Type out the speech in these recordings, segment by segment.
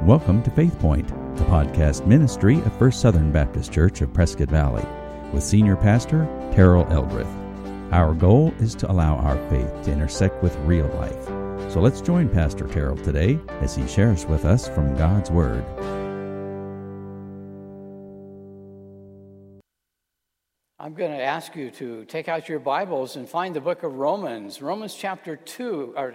Welcome to Faith Point, the podcast ministry of First Southern Baptist Church of Prescott Valley, with Senior Pastor Terrell Eldredge. Our goal is to allow our faith to intersect with real life. So let's join Pastor Terrell today as he shares with us from God's Word. I'm going to ask you to take out your Bibles and find the book of Romans. Romans chapter 2, or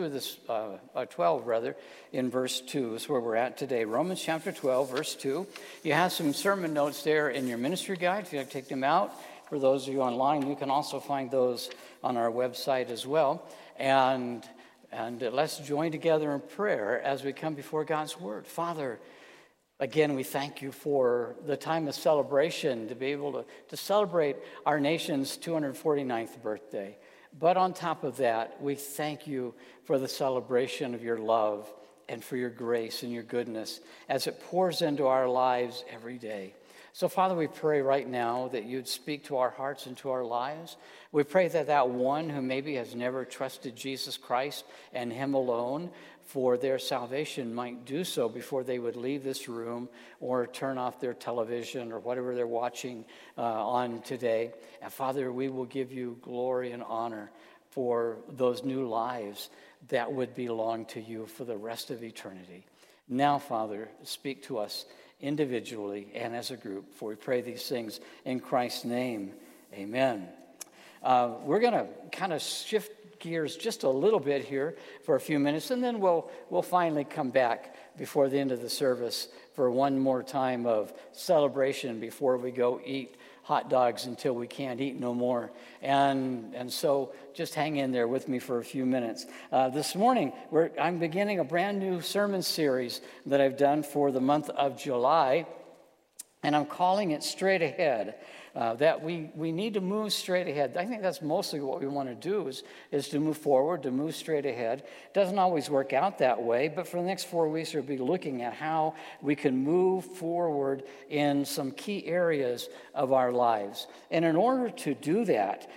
12 rather, in verse 2 is where we're at today. Romans chapter 12, verse 2. You have some sermon notes there in your ministry guide if you like to take them out. For those of you online, you can also find those on our website as well. And let's join together in prayer as we come before God's Word. Father, again, we thank you for the time of celebration, to be able to celebrate our nation's 249th birthday. But on top of that, we thank you for the celebration of your love and for your grace and your goodness as it pours into our lives every day. So, Father, we pray right now that you'd speak to our hearts and to our lives. We pray that one who maybe has never trusted Jesus Christ and him alone for their salvation might do so before they would leave this room or turn off their television or whatever they're watching on today. And Father, we will give you glory and honor for those new lives that would belong to you for the rest of eternity. Now, Father, speak to us individually and as a group, for we pray these things in Christ's name. Amen. We're going to kind of shift gears just a little bit here for a few minutes, and then we'll finally come back before the end of the service for one more time of celebration before we go eat hot dogs until we can't eat no more. And so just hang in there with me for a few minutes. This morning, I'm beginning a brand new sermon series that I've done for the month of July, and I'm calling it Straight Ahead. That we need to move straight ahead. I think that's mostly what we want to do is to move forward, to move straight ahead. Doesn't always work out that way, but for the next 4 weeks, we'll be looking at how we can move forward in some key areas of our lives. And in order to do that,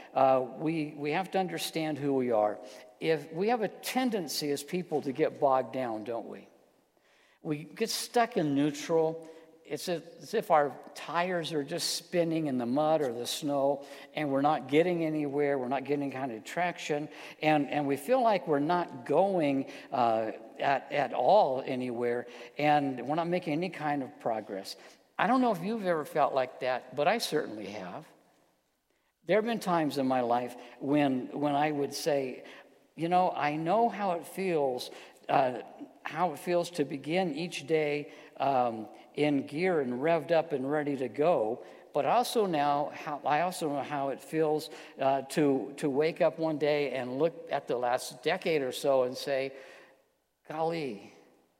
we have to understand who we are. If we have a tendency as people to get bogged down, don't we? We get stuck in neutral. It's as if our tires are just spinning in the mud or the snow, and we're not getting anywhere. We're not getting kind of traction, and we feel like we're not going at all anywhere, and we're not making any kind of progress. I don't know if you've ever felt like that, but I certainly have. There have been times in my life when I would say, I know how it feels to begin each day in gear and revved up and ready to go, but I also know how it feels to wake up one day and look at the last decade or so and say, golly,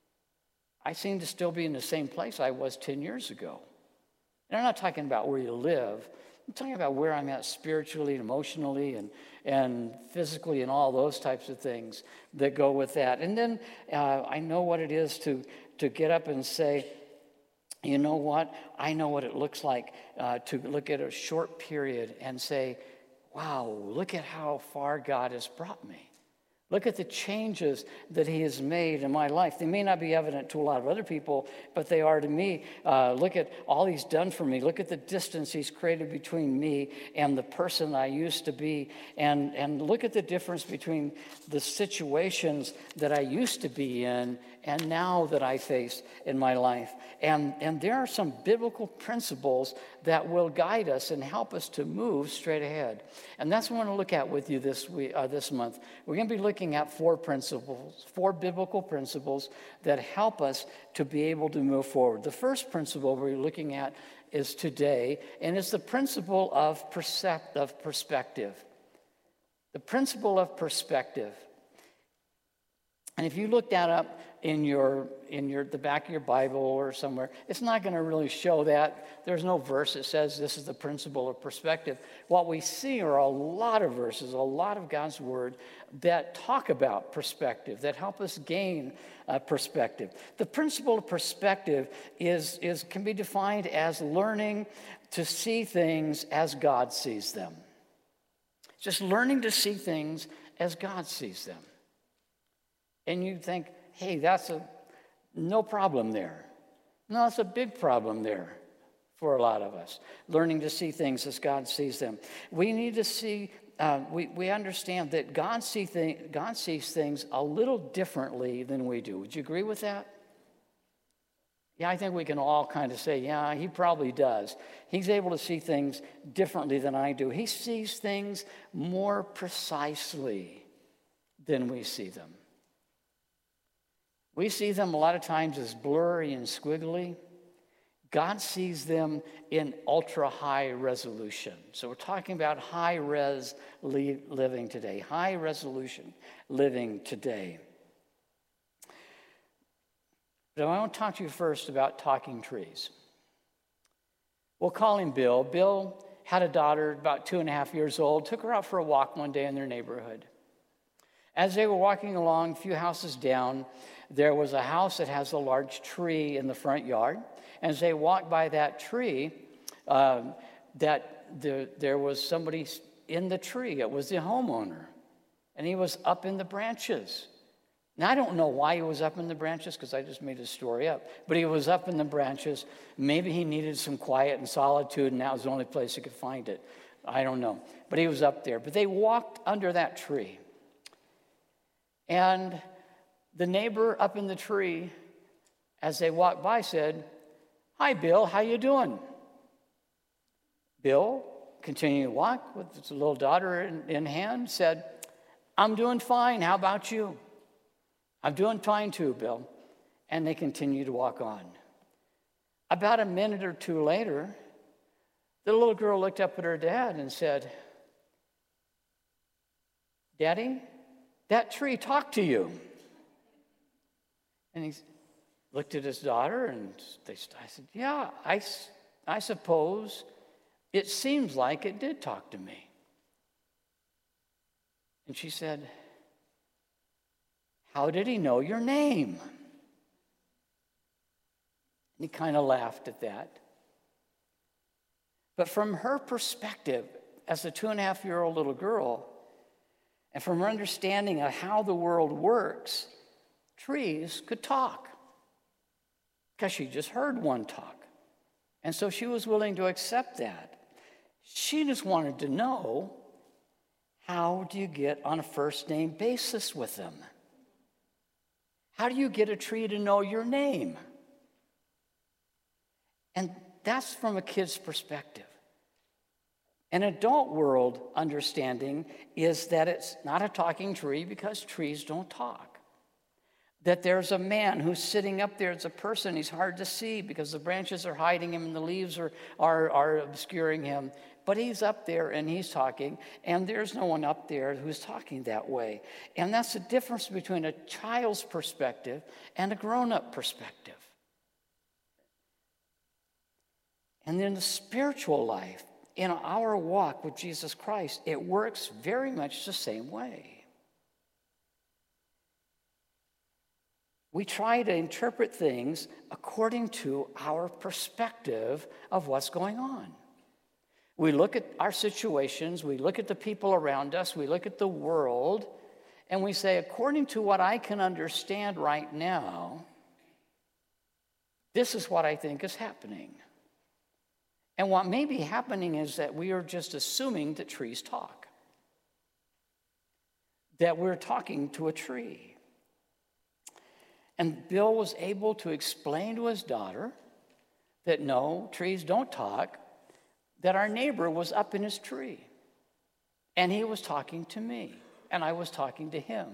I seem to still be in the same place I was 10 years ago. And I'm not talking about where you live. I'm talking about where I'm at spiritually and emotionally and physically and all those types of things that go with that. And then I know what it is to get up and say, you know what? I know what it looks like to look at a short period and say, wow, look at how far God has brought me. Look at the changes that he has made in my life. They may not be evident to a lot of other people, but they are to me. Look at all he's done for me. Look at the distance he's created between me and the person I used to be. And look at the difference between the situations that I used to be in and now that I face in my life. And there are some biblical principles that will guide us and help us to move straight ahead. And that's what I want to look at with you this month. We're going to be looking at 4 biblical principles that help us to be able to move forward. The first principle we're looking at is today, and it's the principle of perspective. The principle of perspective. And if you look that up in the back of your Bible or somewhere, it's not going to really show that. There's no verse that says this is the principle of perspective. What we see are a lot of verses, a lot of God's Word that talk about perspective, that help us gain perspective. The principle of perspective can be defined as learning to see things as God sees them. Just learning to see things as God sees them. And you think, hey, that's No problem there. No, it's a big problem there for a lot of us, learning to see things as God sees them. We need to see, we understand that God sees things a little differently than we do. Would you agree with that? Yeah, I think we can all kind of say, yeah, he probably does. He's able to see things differently than I do. He sees things more precisely than we see them. We see them a lot of times as blurry and squiggly. God sees them in ultra-high resolution. So we're talking about high-res living today, high-resolution living today. But I want to talk to you first about talking trees. We'll call him Bill. Bill had a daughter about 2.5 years old, took her out for a walk one day in their neighborhood. As they were walking along, a few houses down, there was a house that has a large tree in the front yard. And as they walked by that tree, there was somebody in the tree. It was the homeowner. And he was up in the branches. Now, I don't know why he was up in the branches, because I just made his story up. But he was up in the branches. Maybe he needed some quiet and solitude, and that was the only place he could find it. I don't know. But he was up there. But they walked under that tree. And the neighbor up in the tree, as they walked by, said, "Hi, Bill, how you doing?" Bill, continuing to walk with his little daughter in hand, said, "I'm doing fine. How about you?" "I'm doing fine too, Bill." And they continued to walk on. About a minute or two later, the little girl looked up at her dad and said, "Daddy, that tree talked to you." And he looked at his daughter, and I said, "Yeah, I suppose it seems like it did talk to me." And she said, "How did he know your name?" And he kind of laughed at that. But from her perspective, as a 2.5-year-old little girl, and from her understanding of how the world works, trees could talk, because she just heard one talk. And so she was willing to accept that. She just wanted to know, how do you get on a first-name basis with them? How do you get a tree to know your name? And that's from a kid's perspective. An adult world understanding is that it's not a talking tree because trees don't talk. That there's a man who's sitting up there as a person. He's hard to see because the branches are hiding him and the leaves are obscuring him. But he's up there and he's talking, and there's no one up there who's talking that way. And that's the difference between a child's perspective and a grown-up perspective. And in the spiritual life, in our walk with Jesus Christ, it works very much the same way. We try to interpret things according to our perspective of what's going on. We look at our situations, we look at the people around us, we look at the world, and we say, according to what I can understand right now, this is what I think is happening. And what may be happening is that we are just assuming that trees talk, that we're talking to a tree. And Bill was able to explain to his daughter that no, trees don't talk, that our neighbor was up in his tree, and he was talking to me, and I was talking to him.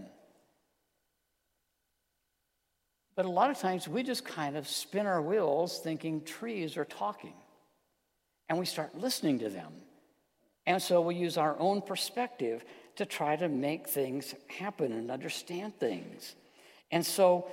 But a lot of times we just kind of spin our wheels thinking trees are talking, and we start listening to them. And so we use our own perspective to try to make things happen and understand things. And so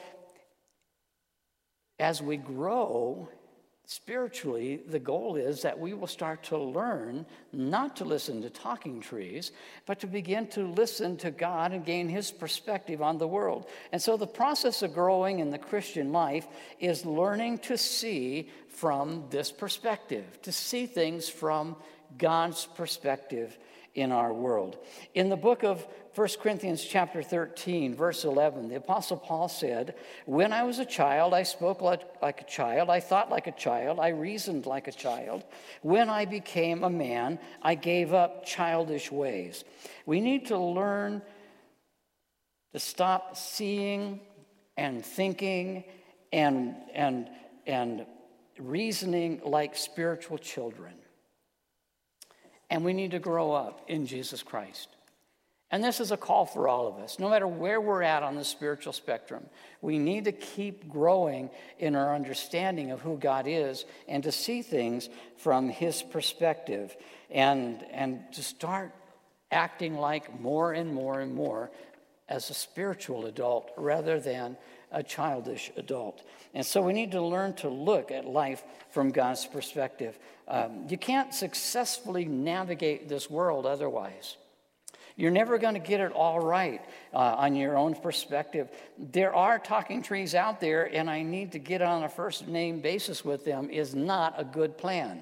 as we grow spiritually, the goal is that we will start to learn not to listen to talking trees, but to begin to listen to God and gain his perspective on the world. And so the process of growing in the Christian life is learning to see from this perspective, to see things from God's perspective. in our world. In the book of 1 Corinthians chapter 13, verse 11, the Apostle Paul said, "When I was a child, I spoke like a child, I thought like a child, I reasoned like a child. When I became a man, I gave up childish ways." We need to learn to stop seeing and thinking and reasoning like spiritual children. And we need to grow up in Jesus Christ. And this is a call for all of us. No matter where we're at on the spiritual spectrum, we need to keep growing in our understanding of who God is and to see things from his perspective and to start acting like more and more and more as a spiritual adult rather than a childish adult. And so we need to learn to look at life from God's perspective. You can't successfully navigate this world otherwise. You're never going to get it all right on your own perspective. There are talking trees out there, and I need to get on a first name basis with them is not a good plan.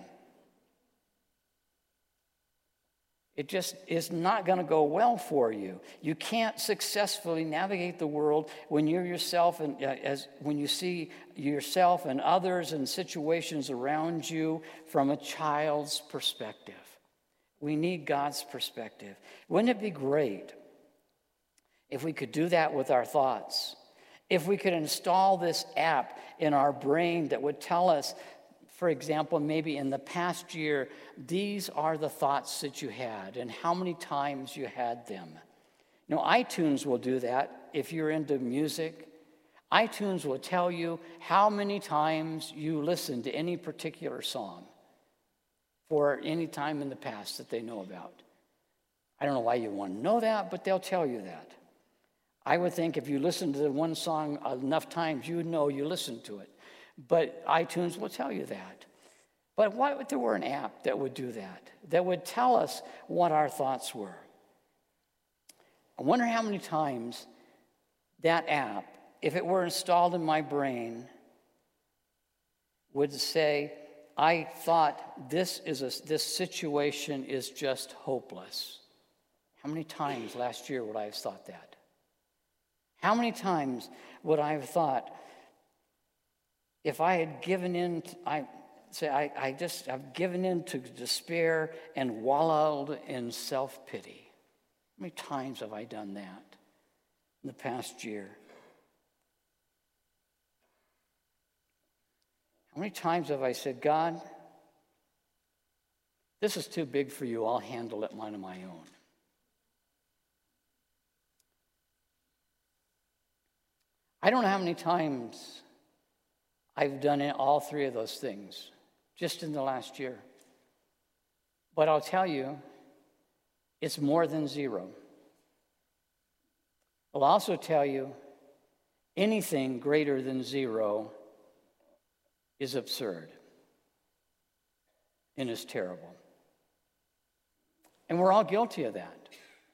It just is not going to go well for you. You can't successfully navigate the world when you're yourself and when you see yourself and others and situations around you from a child's perspective. We need God's perspective. Wouldn't it be great if we could do that with our thoughts? If we could install this app in our brain that would tell us, for example, maybe in the past year, these are the thoughts that you had and how many times you had them. You know, iTunes will do that if you're into music. iTunes will tell you how many times you listened to any particular song for any time in the past that they know about. I don't know why you want to know that, but they'll tell you that. I would think if you listen to one song enough times, you would know you listened to it. But iTunes will tell you that. But what if there were an app that would do that would tell us what our thoughts were? I wonder how many times that app, if it were installed in my brain, would say, I thought this situation is just hopeless. How many times last year would I have thought that? How many times would I have thought, if I had given in, I've given in to despair and wallowed in self-pity. How many times have I done that in the past year? How many times have I said, God, this is too big for you, I'll handle it on my own. I don't know how many times I've done all three of those things just in the last year. But I'll tell you, it's more than zero. I'll also tell you, anything greater than zero is absurd and is terrible. And we're all guilty of that.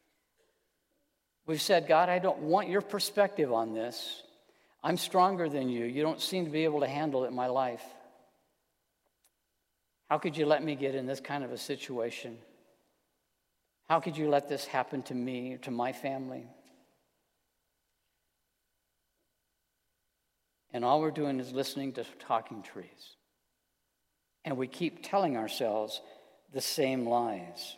We've said, God, I don't want your perspective on this. I'm stronger than you. You don't seem to be able to handle it in my life. How could you let me get in this kind of a situation? How could you let this happen to me, to my family? And all we're doing is listening to talking trees. And we keep telling ourselves the same lies.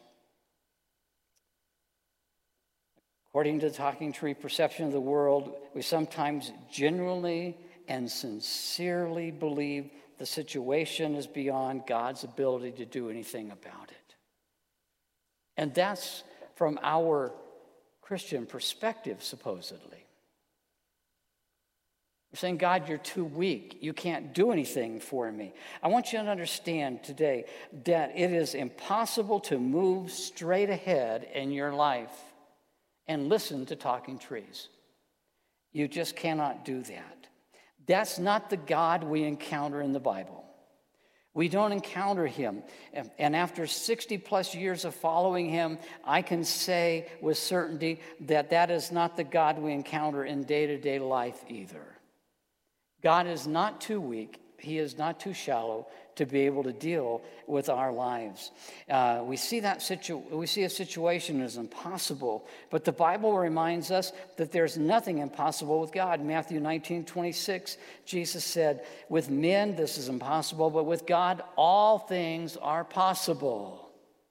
According to the talking tree perception of the world, we sometimes genuinely and sincerely believe the situation is beyond God's ability to do anything about it. And that's from our Christian perspective, supposedly. We're saying, God, you're too weak. You can't do anything for me. I want you to understand today that it is impossible to move straight ahead in your life and listen to talking trees. You just cannot do that. That's not the God we encounter in the Bible. We don't encounter him. And after 60 plus years of following him, I can say with certainty that that is not the God we encounter in day-to-day life either. God is not too weak He is not too shallow to be able to deal with our lives. We see a situation as impossible, but the Bible reminds us that there's nothing impossible with God. Matthew 19:26, Jesus said, "With men this is impossible, but with God all things are possible."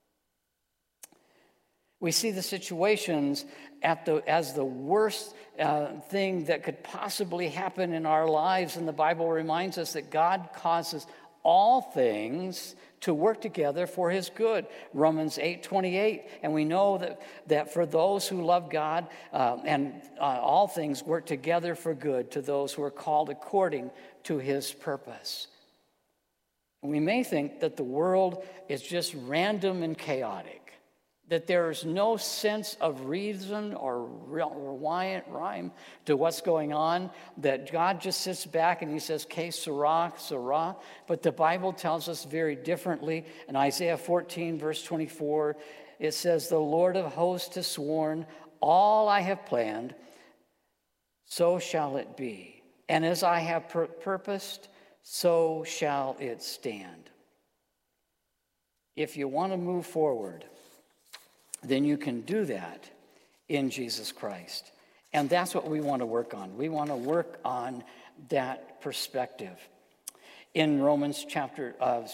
We see the situations as the worst thing that could possibly happen in our lives, and the Bible reminds us that God causes all things to work together for his good. Romans 8:28, and we know that for those who love God, all things work together for good to those who are called according to his purpose. We may think that the world is just random and chaotic, that there is no sense of reason or rhyme to what's going on, that God just sits back and he says, "Que sera, sera." But the Bible tells us very differently. In Isaiah 14, verse 24, it says, "The Lord of hosts has sworn, all I have planned, so shall it be. And as I have purposed, so shall it stand." If you want to move forward, then you can do that in Jesus Christ. And that's what we want to work on. We want to work on that perspective. In Romans chapter,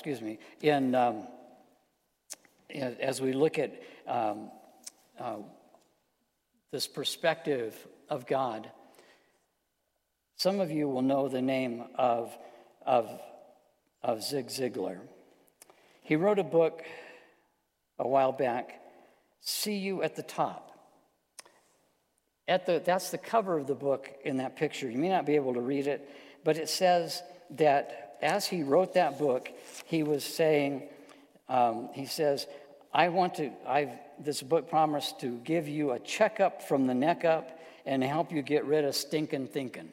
as we look at this perspective of God, some of you will know the name of Zig Ziglar. He wrote a book a while back, "See You at the Top." That's the cover of the book in that picture. You may not be able to read it, but it says that as he wrote that book, he was saying, he says, this book promised to give you a checkup from the neck up and help you get rid of stinking thinking.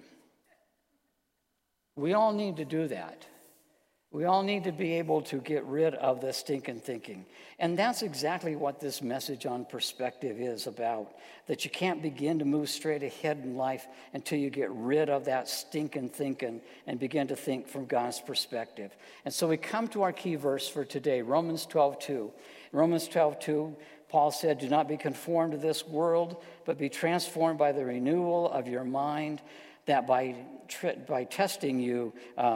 We all need to do that. We all need to be able to get rid of the stinking thinking. And that's exactly what this message on perspective is about, that you can't begin to move straight ahead in life until you get rid of that stinking thinking and begin to think from God's perspective. And so we come to our key verse for today, Romans 12:2. Romans 12:2, Paul said, "Do not be conformed to this world, but be transformed by the renewal of your mind, that by testing you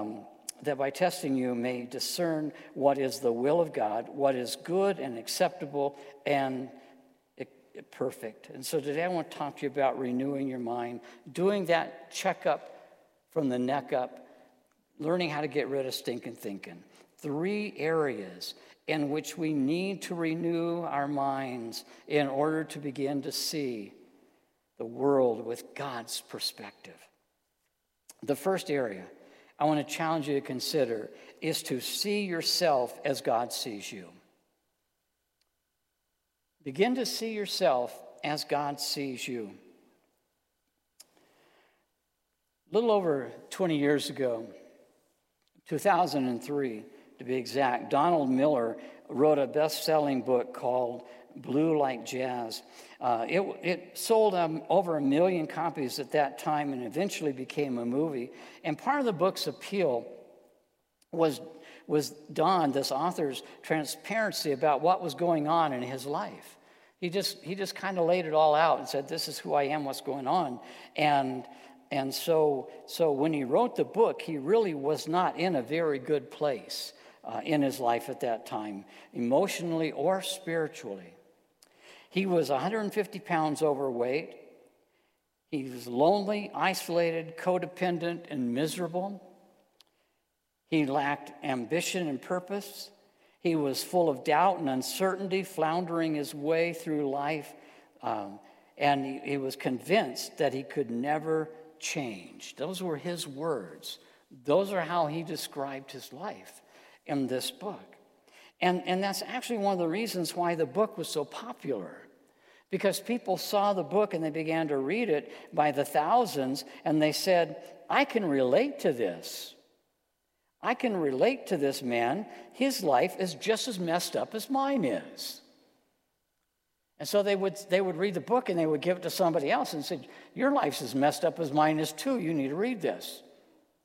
may discern what is the will of God, what is good and acceptable and perfect." And so today I want to talk to you about renewing your mind, doing that checkup from the neck up, learning how to get rid of stinking thinking. 3 areas in which we need to renew our minds in order to begin to see the world with God's perspective. The first area I want to challenge you to consider is to see yourself as God sees you. Begin to see yourself as God sees you. A little over 20 years ago, 2003 to be exact, Donald Miller wrote a best-selling book called Blue Like Jazz. It sold over 1 million copies at that time and eventually became a movie. And part of the book's appeal was Don, this author's transparency about what was going on in his life. He just kind of laid it all out and said, "This is who I am, what's going on." And so when he wrote the book, he really was not in a very good place in his life at that time, emotionally or spiritually. He was 150 pounds overweight. He was lonely, isolated, codependent, and miserable. He lacked ambition and purpose. He was full of doubt and uncertainty, floundering his way through life. And he was convinced that he could never change. Those were his words. Those are how he described his life in this book. And that's actually one of the reasons why the book was so popular. Because people saw the book and they began to read it by the thousands, and they said, "I can relate to this. I can relate to this man. His life is just as messed up as mine is." And so they would read the book and they would give it to somebody else and say, "Your life's as messed up as mine is too. You need to read this."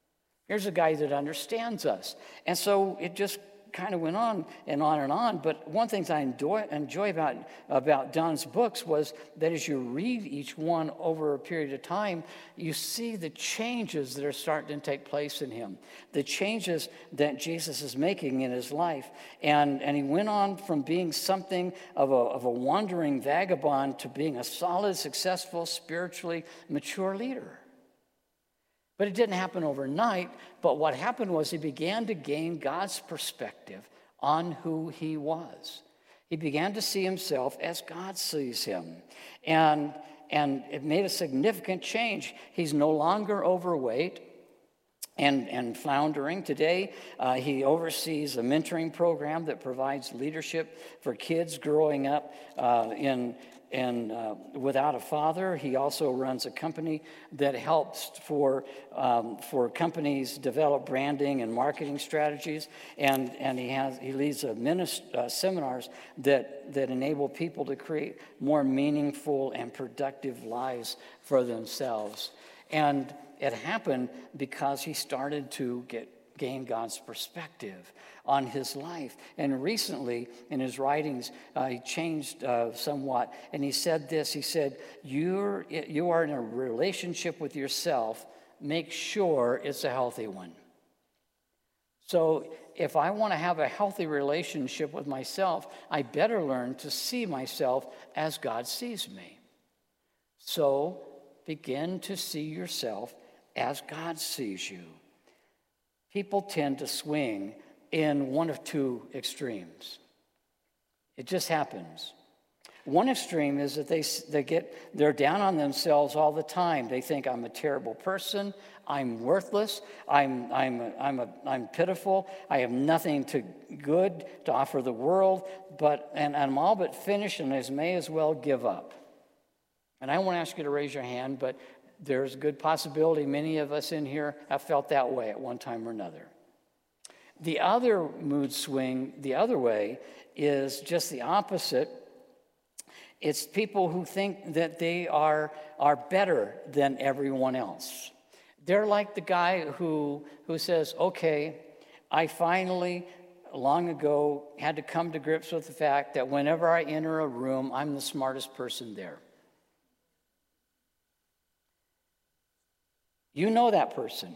Here's a guy that understands us. And so it just kind of went on and on and on. But one thing I enjoy about Don's books was that as you read each one over a period of time, you see the changes that are starting to take place in him, the changes that Jesus is making in his life. And he went on from being something of a wandering vagabond to being a solid, successful, spiritually mature leader. But it didn't happen overnight. But what happened was he began to gain God's perspective on who he was. He began to see himself as God sees him. And it made a significant change. He's no longer overweight and floundering. Today, he oversees a mentoring program that provides leadership for kids growing up without a father. He also runs a company that helps for companies develop branding and marketing strategies, and he leads seminars that enable people to create more meaningful and productive lives for themselves. And it happened because he started to gain God's perspective on his life. And recently, in his writings, he changed somewhat. And he said this, he said, you are in a relationship with yourself. Make sure it's a healthy one. So if I want to have a healthy relationship with myself, I better learn to see myself as God sees me. So begin to see yourself as God sees you. People tend to swing in one of two extremes. It just happens. One extreme is that they're down on themselves all the time. They think, I'm a terrible person, I'm worthless, I'm pitiful, I have nothing good to offer the world, and I'm all but finished, and I may as well give up. And I won't ask you to raise your hand, but there's a good possibility many of us in here have felt that way at one time or another. The other mood swing, the other way, is just the opposite. It's people who think that they are better than everyone else. They're like the guy who says, okay, I finally, long ago, had to come to grips with the fact that whenever I enter a room, I'm the smartest person there. You know that person.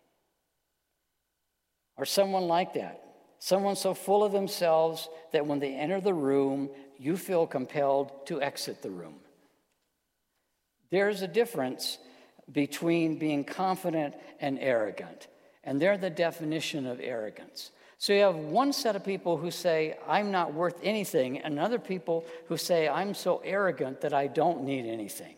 Or someone like that. Someone so full of themselves that when they enter the room, you feel compelled to exit the room. There's a difference between being confident and arrogant. And they're the definition of arrogance. So you have one set of people who say, I'm not worth anything, and other people who say, I'm so arrogant that I don't need anything.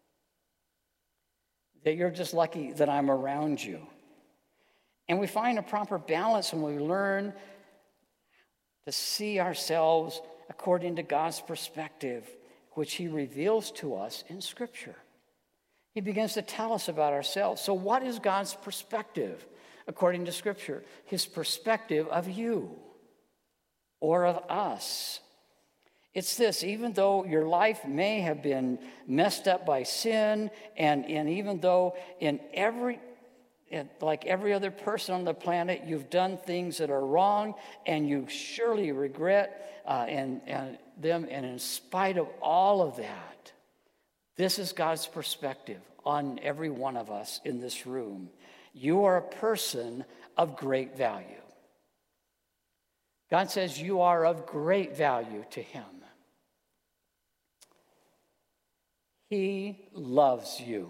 That you're just lucky that I'm around you. And we find a proper balance when we learn to see ourselves according to God's perspective, which he reveals to us in Scripture. He begins to tell us about ourselves. So what is God's perspective according to Scripture? His perspective of you or of us. It's this: even though your life may have been messed up by sin, and even though like every other person on the planet, you've done things that are wrong, and you surely regret them, and in spite of all of that, this is God's perspective on every one of us in this room. You are a person of great value. God says you are of great value to him. He loves you.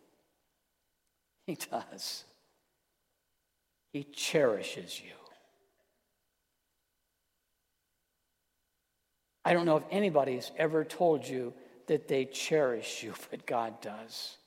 He does. He cherishes you. I don't know if anybody's ever told you that they cherish you, but God does.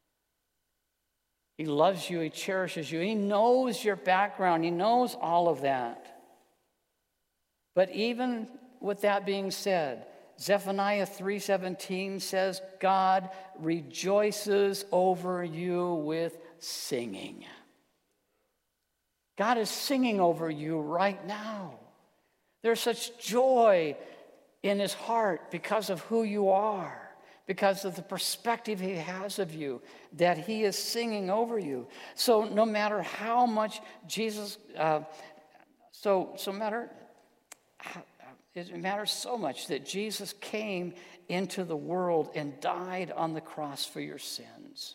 He loves you. He cherishes you. He knows your background. He knows all of that. But even with that being said, Zephaniah 3:17 says, God rejoices over you with singing. God is singing over you right now. There's such joy in his heart because of who you are, because of the perspective he has of you, that he is singing over you. So no matter how much Jesus, it matters so much that Jesus came into the world and died on the cross for your sins.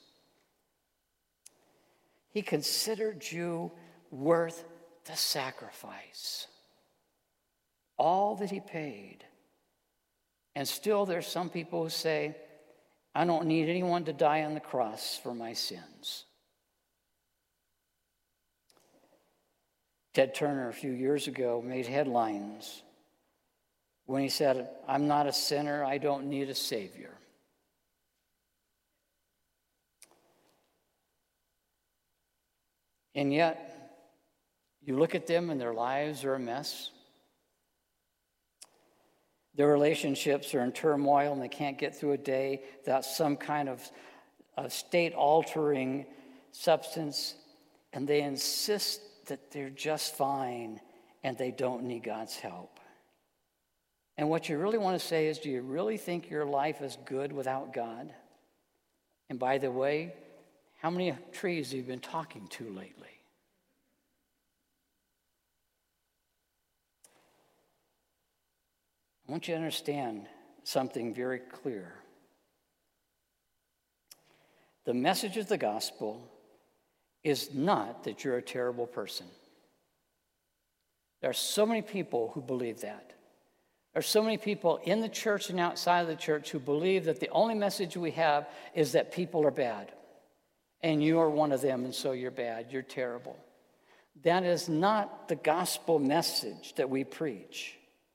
He considered you worth the sacrifice, all that he paid. And still there's some people who say, I don't need anyone to die on the cross for my sins. Ted Turner a few years ago made headlines when he said, I'm not a sinner, I don't need a savior. And yet, you look at them and their lives are a mess. Their relationships are in turmoil and they can't get through a day without some kind of state-altering substance. And they insist that they're just fine and they don't need God's help. And what you really want to say is, do you really think your life is good without God? And by the way, how many trees have you been talking to lately? I want you to understand something very clear. The message of the gospel is not that you're a terrible person. There are so many people who believe that. There are so many people in the church and outside of the church who believe that the only message we have is that people are bad. And you are one of them, and so you're bad, you're terrible. That is not the gospel message that we preach.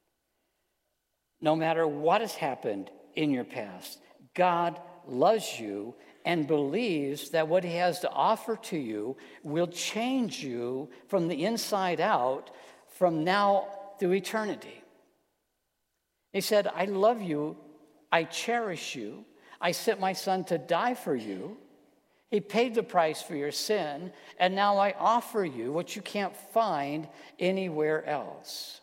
No matter what has happened in your past, God loves you and believes that what he has to offer to you will change you from the inside out from now through eternity. He said, I love you, I cherish you, I sent my son to die for you. He paid the price for your sin, and now I offer you what you can't find anywhere else.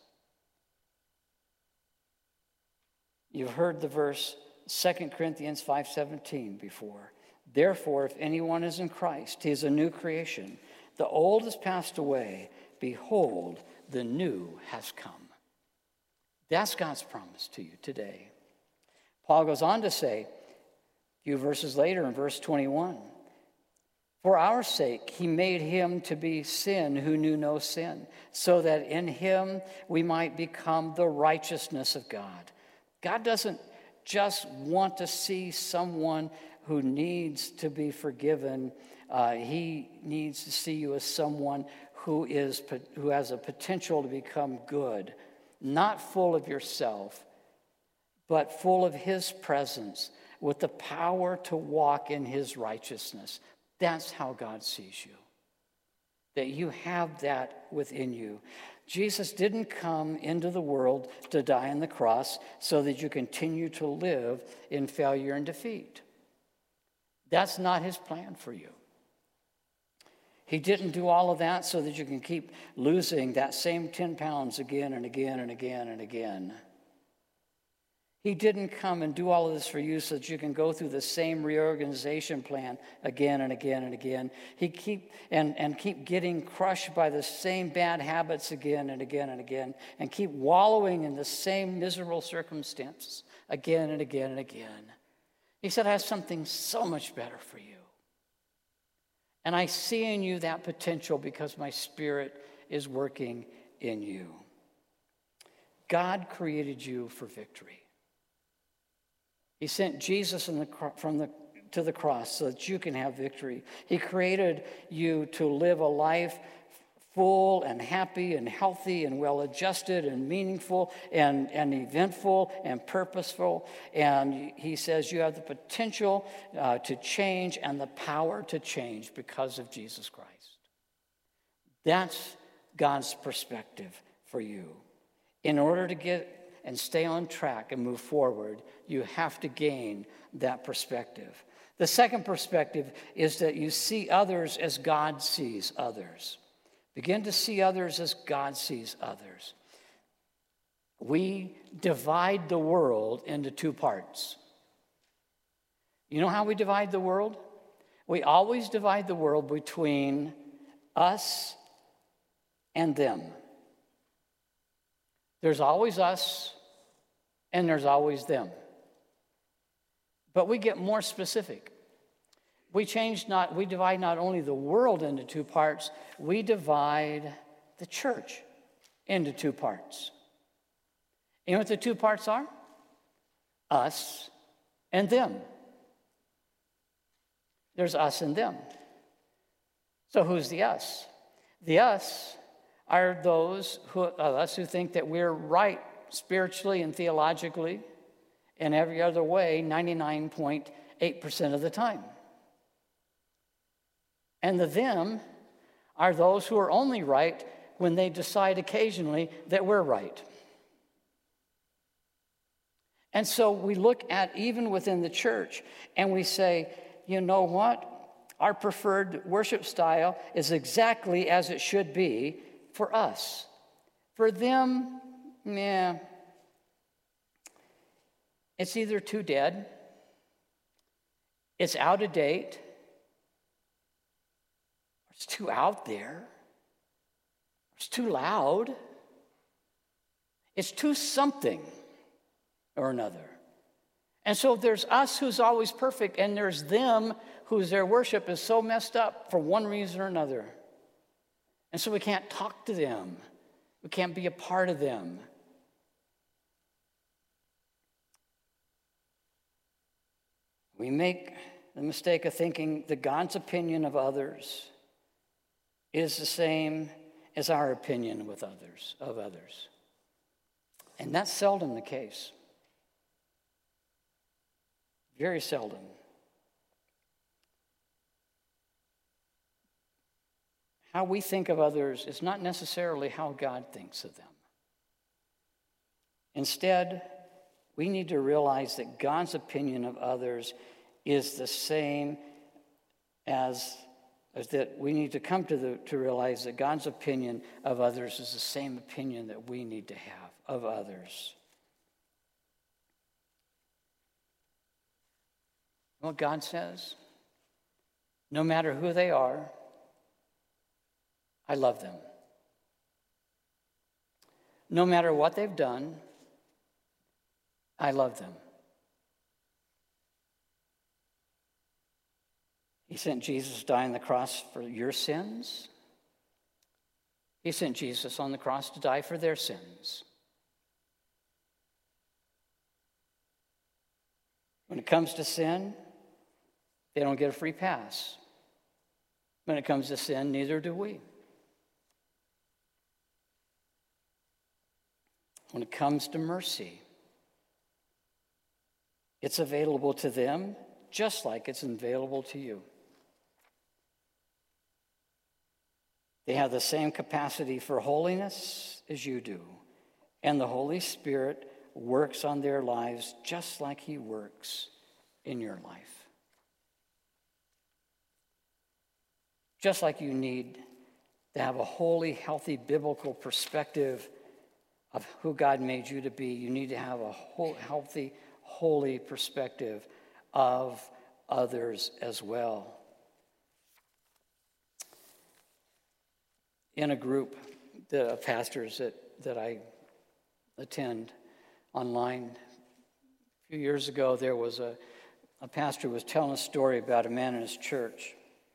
You've heard the verse 2 Corinthians 5:17 before. Therefore, if anyone is in Christ, he is a new creation. The old has passed away. Behold, the new has come. That's God's promise to you today. Paul goes on to say, a few verses later in verse 21, for our sake he made him to be sin who knew no sin, so that in him we might become the righteousness of God. God doesn't just want to see someone who needs to be forgiven. He needs to see you as someone who has a potential to become good, not full of yourself, but full of his presence, with the power to walk in his righteousness. That's how God sees you, that you have that within you. Jesus didn't come into the world to die on the cross so that you continue to live in failure and defeat. That's not his plan for you. He didn't do all of that so that you can keep losing that same 10 pounds again and again and again and again. He didn't come and do all of this for you so that you can go through the same reorganization plan again and again and again. He keep getting crushed by the same bad habits again and again and again, and keep wallowing in the same miserable circumstances again and again and again. He said, I have something so much better for you. And I see in you that potential because my Spirit is working in you. God created you for victory. He sent Jesus to the cross so that you can have victory. He created you to live a life full and happy and healthy and well-adjusted and meaningful and eventful and purposeful. And he says you have the potential to change and the power to change because of Jesus Christ. That's God's perspective for you. In order to get and stay on track and move forward, you have to gain that perspective. The second perspective is that you see others as God sees others. Begin to see others as God sees others. We divide the world into two parts. You know how we divide the world? We always divide the world between us and them. There's always us and there's always them. But we get more specific. We divide not only the world into two parts, we divide the church into two parts. You know what the two parts are? Us and them. There's us and them. So who's the us? The us are those of us who think that we're right spiritually and theologically and every other way 99.8% of the time. And the them are those who are only right when they decide occasionally that we're right. And so we look at even within the church and we say, you know what? Our preferred worship style is exactly as it should be for us. For them, it's either too dead, it's out of date, it's too out there, it's too loud, it's too something or another. And so there's us who's always perfect, and there's them whose their worship is so messed up for one reason or another. And so we can't talk to them. We can't be a part of them. We make the mistake of thinking that God's opinion of others is the same as our opinion of others. And that's seldom the case. Very seldom. How we think of others is not necessarily how God thinks of them. Instead, we need to realize that God's opinion of others is the same as that we need to come to realize that God's opinion of others is the same opinion that we need to have of others. What God says, no matter who they are, I love them. No matter what they've done, I love them. He sent Jesus to die on the cross for your sins. He sent Jesus on the cross to die for their sins. When it comes to sin, they don't get a free pass. When it comes to sin, neither do we. When it comes to mercy, it's available to them just like it's available to you. They have the same capacity for holiness as you do, and the Holy Spirit works on their lives just like He works in your life. Just like you need to have a holy, healthy, biblical perspective of who God made you to be, you need to have a whole, healthy, holy perspective of others as well. In a group of pastors that I attend online, a few years ago, there was a pastor who was telling a story about a man in his church.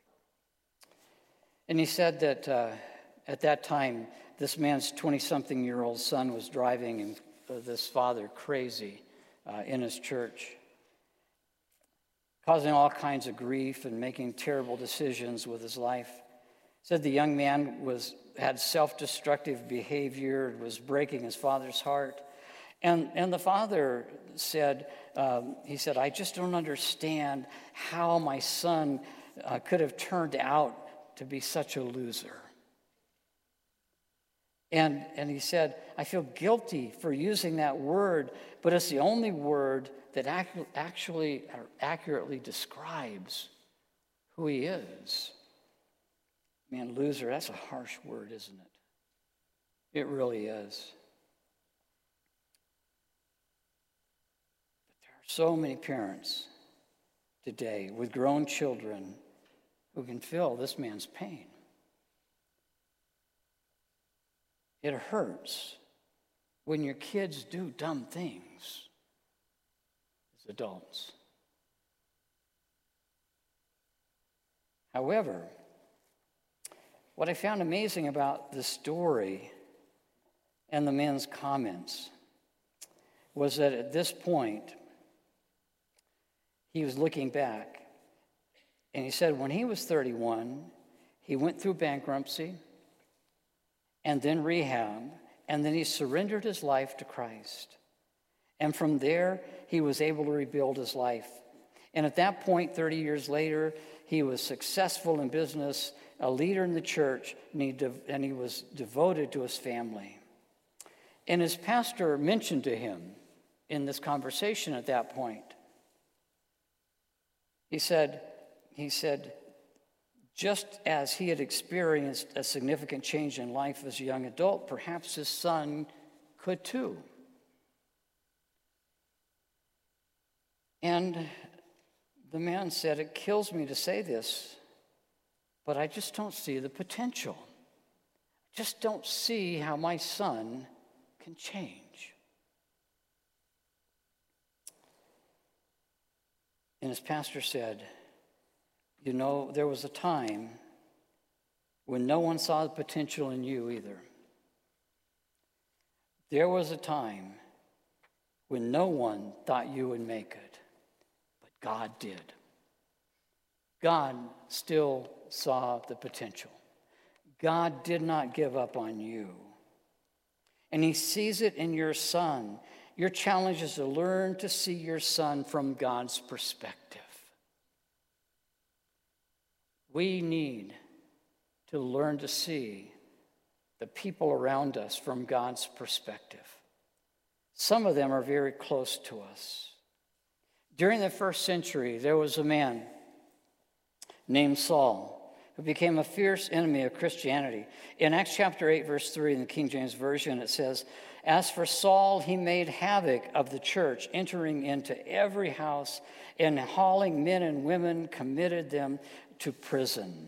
And he said that at that time, this man's 20-something-year-old son was driving this father crazy in his church, causing all kinds of grief and making terrible decisions with his life. Said the young man had self-destructive behavior, was breaking his father's heart. And the father said, I just don't understand how my son could have turned out to be such a loser. And he said, I feel guilty for using that word, but it's the only word that actually accurately describes who he is. Man, loser, that's a harsh word, isn't it? It really is. But there are so many parents today with grown children who can feel this man's pain. It hurts when your kids do dumb things as adults. However, what I found amazing about the story and the man's comments was that at this point, he was looking back, and he said when he was 31, he went through bankruptcy and then rehab, and then he surrendered his life to Christ. And from there, he was able to rebuild his life. And at that point, 30 years later, he was successful in business, a leader in the church, and he was devoted to his family. And his pastor mentioned to him in this conversation at that point, he said, just as he had experienced a significant change in life as a young adult, perhaps his son could too. And the man said, it kills me to say this, but I just don't see the potential. I just don't see how my son can change. And his pastor said, you know, there was a time when no one saw the potential in you either. There was a time when no one thought you would make it, but God did. God still saw the potential. God did not give up on you. And he sees it in your son. Your challenge is to learn to see your son from God's perspective. We need to learn to see the people around us from God's perspective. Some of them are very close to us. During the first century, there was a man named Saul who became a fierce enemy of Christianity. In Acts chapter 8, verse 3 in the King James Version, it says, as for Saul, he made havoc of the church, entering into every house and hauling men and women, committed them to prison.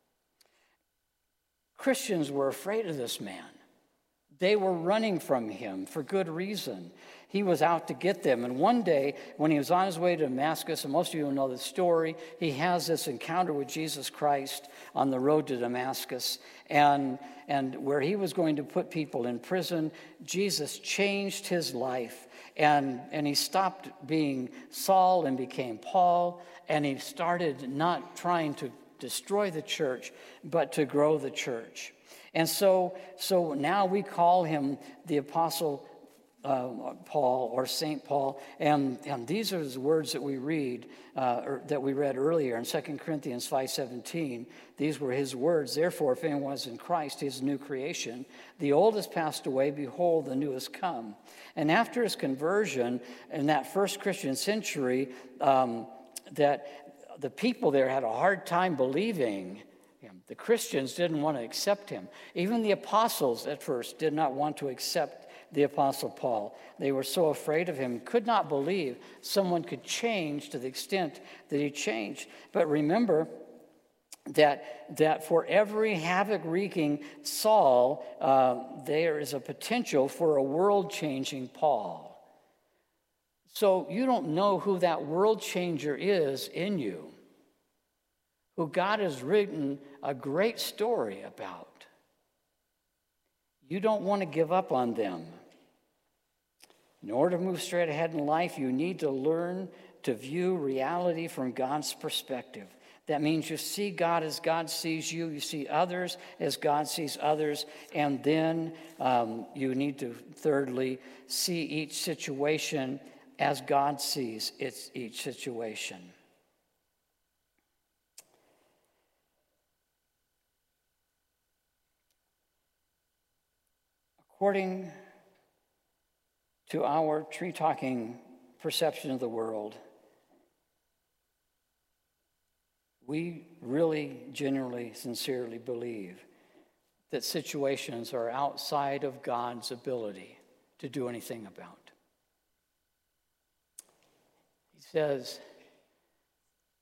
Christians were afraid of this man. They were running from him for good reason. He was out to get them. And one day, when he was on his way to Damascus, and most of you know the story, he has this encounter with Jesus Christ on the road to Damascus. And where he was going to put people in prison, Jesus changed his life. And he stopped being Saul and became Paul. And he started not trying to destroy the church, but to grow the church. And so now we call him the Apostle Paul or St. Paul, and these are the words that we read, that we read earlier in 2 Corinthians 5:17. These were his words. Therefore, if anyone is in Christ, he is a new creation. The old has passed away, behold, the new has come. And after his conversion in that first Christian century, that the people there had a hard time believing him. The Christians didn't want to accept him. Even the apostles at first did not want to accept the Apostle Paul. They were so afraid of him, could not believe someone could change to the extent that he changed. But remember that for every havoc-wreaking Saul, there is a potential for a world-changing Paul. So you don't know who that world changer is in you, who God has written a great story about. You don't want to give up on them. In order to move straight ahead in life, you need to learn to view reality from God's perspective. That means you see God as God sees you. You see others as God sees others. And then you need to, thirdly, see each situation as God sees each situation. According to our tree-talking perception of the world, we really, genuinely, sincerely believe that situations are outside of God's ability to do anything about. He says,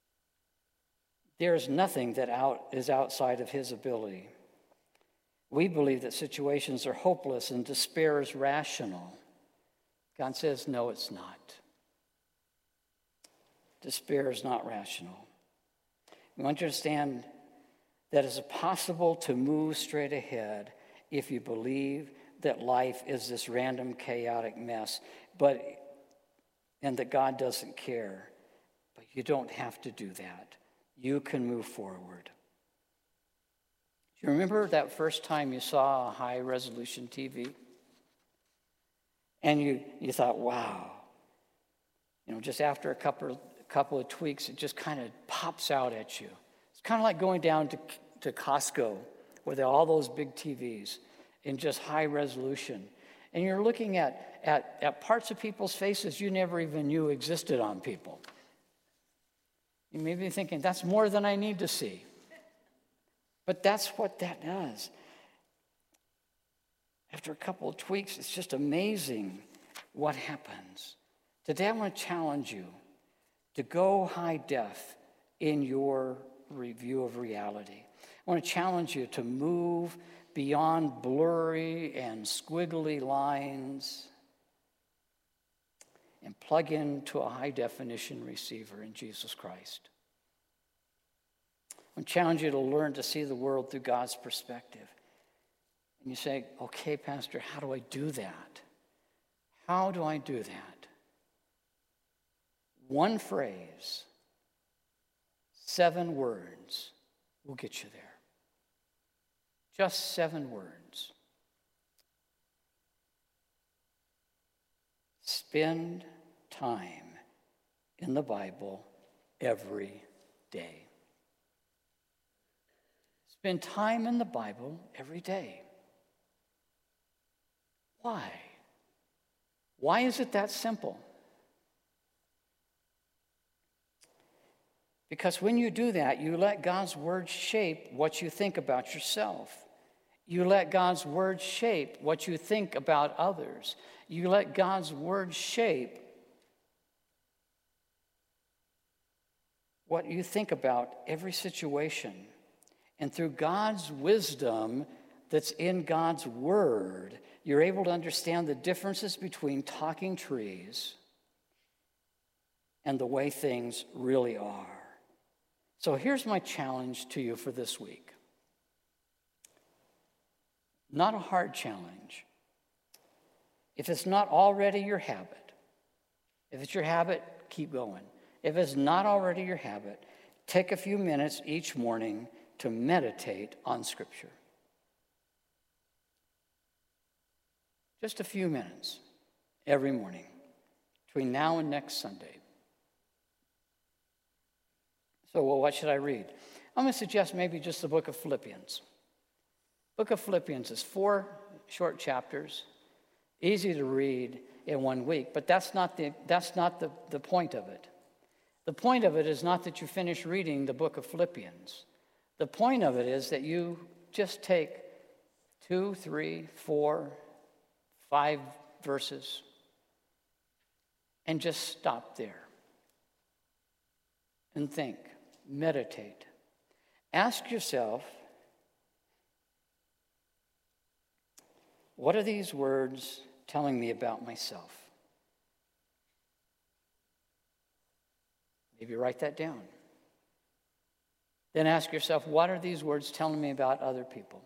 There is nothing that is outside of his ability. We believe that situations are hopeless and despair is rational. God says, no, it's not. Despair is not rational. We want you to understand that it's possible to move straight ahead if you believe that life is this random, chaotic mess, and that God doesn't care. But you don't have to do that. You can move forward. Do you remember that first time you saw a high-resolution TV? And you thought, wow. Just after a couple of tweaks, it just kind of pops out at you. It's kind of like going down to Costco with all those big TVs in just high resolution. And you're looking at parts of people's faces you never even knew existed on people. You may be thinking, that's more than I need to see. But that's what that does. After a couple of tweaks, it's just amazing what happens. Today I want to challenge you to go high def in your review of reality. I want to challenge you to move beyond blurry and squiggly lines and plug into a high definition receiver in Jesus Christ. I challenge you to learn to see the world through God's perspective. And you say, okay, Pastor, how do I do that? How do I do that? One phrase, 7 words will get you there. Just 7 words. Spend time in the Bible every day. Spend time in the Bible every day. Why? Why is it that simple? Because when you do that, you let God's word shape what you think about yourself. You let God's word shape what you think about others. You let God's word shape what you think about every situation. And through God's wisdom that's in God's word, you're able to understand the differences between talking trees and the way things really are. So here's my challenge to you for this week. Not a hard challenge. If it's not already your habit, if it's your habit, keep going. If it's not already your habit, take a few minutes each morning to meditate on Scripture. Just a few minutes every morning between now and next Sunday. So, what should I read? I'm going to suggest maybe just the book of Philippians. Book of Philippians is 4 short chapters, easy to read in 1 week, but that's not the point of it. The point of it is not that you finish reading the book of Philippians. The point of it is that you just take 2, 3, 4, 5 verses and just stop there and think, meditate. Ask yourself, what are these words telling me about myself? Maybe write that down. Then ask yourself, what are these words telling me about other people?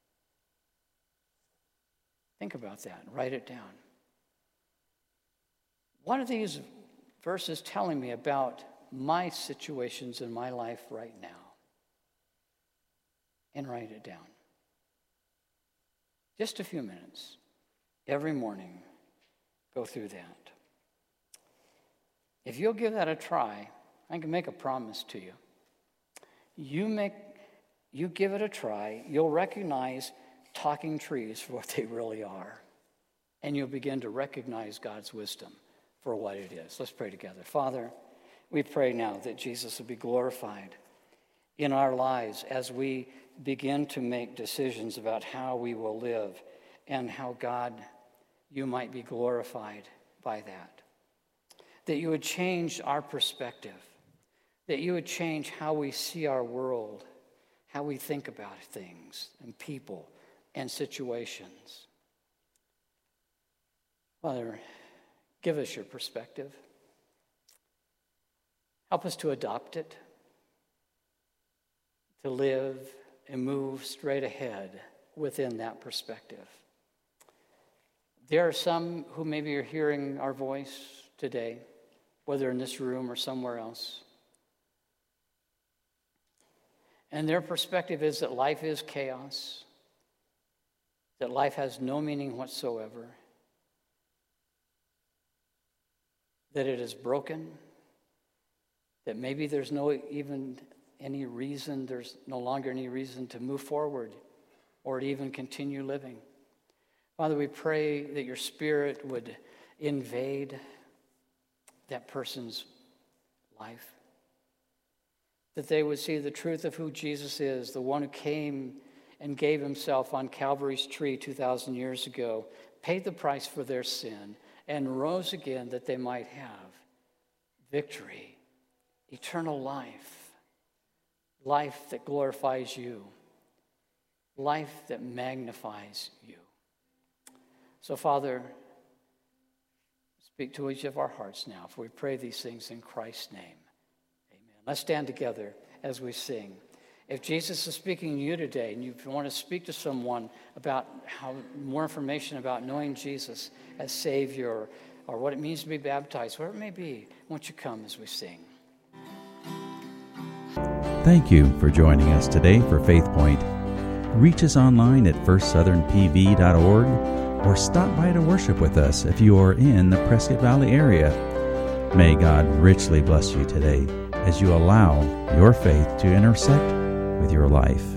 Think about that and write it down. What are these verses telling me about my situations in my life right now? And write it down. Just a few minutes. Every morning, go through that. If you'll give that a try, I can make a promise to you. You give it a try, you'll recognize talking trees for what they really are. And you'll begin to recognize God's wisdom for what it is. Let's pray together. Father, we pray now that Jesus will be glorified in our lives as we begin to make decisions about how we will live and how, God, you might be glorified by that. That you would change our perspective that you would change how we see our world, how we think about things and people and situations. Father, give us your perspective. Help us to adopt it, to live and move straight ahead within that perspective. There are some who maybe are hearing our voice today, whether in this room or somewhere else. And their perspective is that life is chaos, that life has no meaning whatsoever, that it is broken, that maybe there's there's no longer any reason to move forward or to even continue living. Father, we pray that your Spirit would invade that person's life, that they would see the truth of who Jesus is, the one who came and gave himself on Calvary's tree 2,000 years ago, paid the price for their sin, and rose again that they might have victory, eternal life, life that glorifies you, life that magnifies you. So, Father, speak to each of our hearts now, for we pray these things in Christ's name. Amen. Let's stand together as we sing. If Jesus is speaking to you today and you want to speak to someone about more information about knowing Jesus as Savior or what it means to be baptized, whatever it may be, won't you come as we sing? Thank you for joining us today for Faith Point. Reach us online at firstsouthernpv.org or stop by to worship with us if you are in the Prescott Valley area. May God richly bless you today as you allow your faith to intersect with your life.